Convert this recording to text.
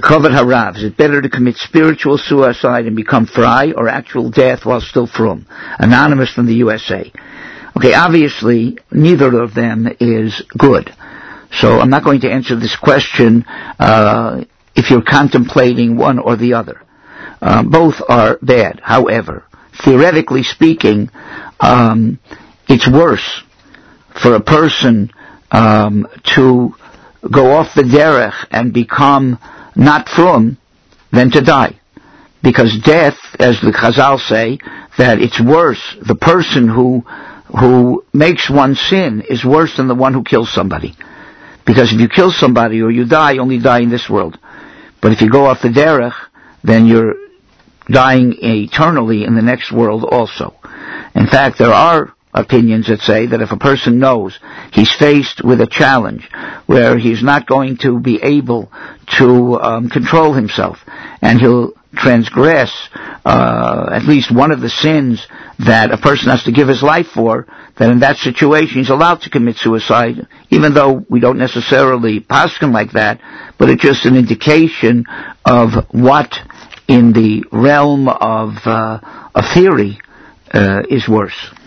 Kavod Harav, is it better to commit spiritual suicide and become fry, or actual death while still frum? Anonymous from the USA. Okay, obviously, neither of them is good. So I'm not going to answer this question if you're contemplating one or the other. Both are bad. However, theoretically speaking, it's worse for a person to go off the derech and become not frum than to die. Because death, as the Chazal say, that it's worse. The person who makes one sin is worse than the one who kills somebody. Because if you kill somebody or you die, you only die in this world. But if you go off the derech, then you're dying eternally in the next world also. In fact, there are opinions that say that if a person knows he's faced with a challenge where he's not going to be able to control himself, and he'll transgress at least one of the sins that a person has to give his life for, then in that situation he's allowed to commit suicide, even though we don't necessarily paskin like that, but it's just an indication of what in the realm of a theory is worse.